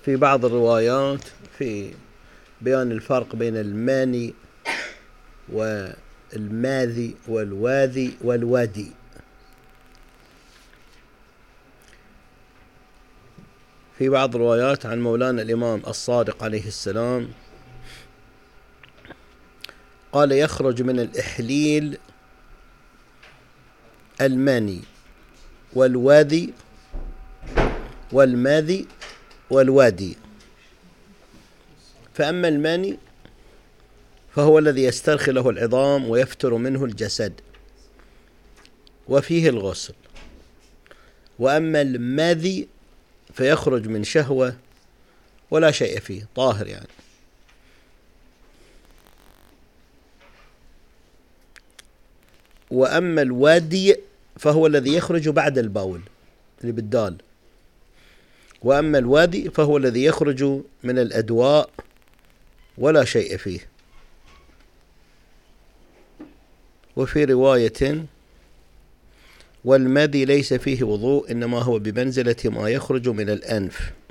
في بعض الروايات في بيان الفرق بين الماني والماذي والواذي والوادي. في بعض الروايات عن مولانا الإمام الصادق عليه السلام قال: يخرج من الإحليل الماني والوادي والماذي والوادي. فأما الماني فهو الذي يسترخي له العظام ويفتر منه الجسد وفيه الغسل. وأما الماذي فيخرج من شهوة ولا شيء فيه، طاهر يعني. وأما الوادي فهو الذي يخرج بعد البول اللي بالدال. وأما الوادي فهو الذي يخرج من الأدواء ولا شيء فيه. وفي رواية: والماذي ليس فيه وضوء، إنما هو بمنزلة ما يخرج من الأنف.